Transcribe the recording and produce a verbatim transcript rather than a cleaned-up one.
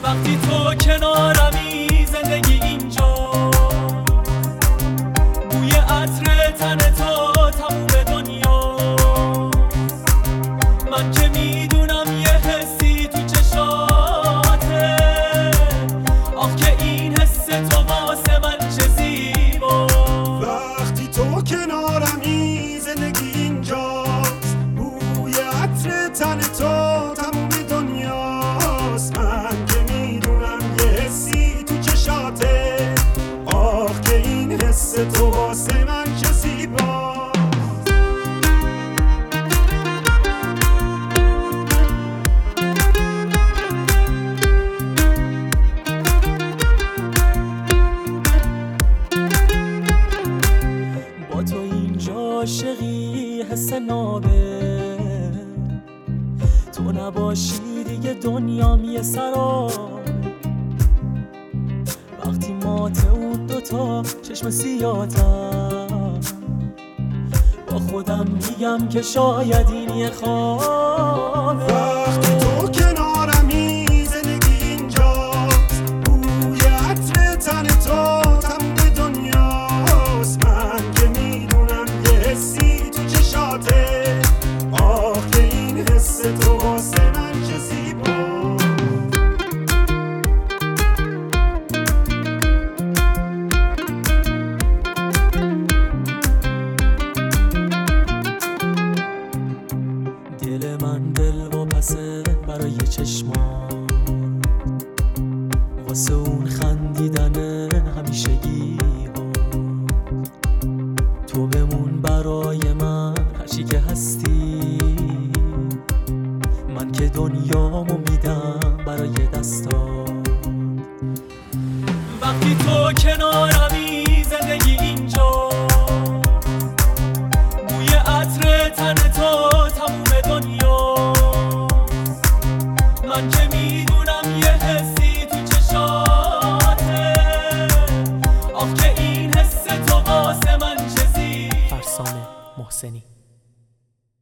وقتی تو کنارمی زندگی اینجا، بوی عطر تن تو تموم دنیا. من که میدونم یه حسی تو چشاته، آخ که این حس تو واسه من چه زیبا. وقتی تو کنارمی زندگی اینجاست، بوی عطر تن تو تموم دنیاست. من که میدونم یه حسی تو چشاته، آخ که این حس تو واسه من چه زیبا. با تو اینجا عاشقی حس نابه، تو نباشی دیگه دنیام یه سرابه. وقتی مات اون دوتا چشم سیاتم، با خودم میگم که شاید این یه خوابه. وقتی تو کنارمی زندگی اینجاست، بوی عطر تن تو تموم دنیاست. من که میدونم یه حسی تو چشاته، آخ که این حس تو واسه من چه زیبا. دل من دل و پسه برای چشمان، واسه اون خندیدن همیشگی ها. تو بمون برای من هرچی که هستی، من که دنیامو میدم برای دستات. وقتی تو کنارمی زندگی اینجا، بوی عطر تن تو تموم دنیا. من که میدونم یه حسی تو چشاته، آخ که این حس تو واسه من چه زیبا. فرسانه محسنی.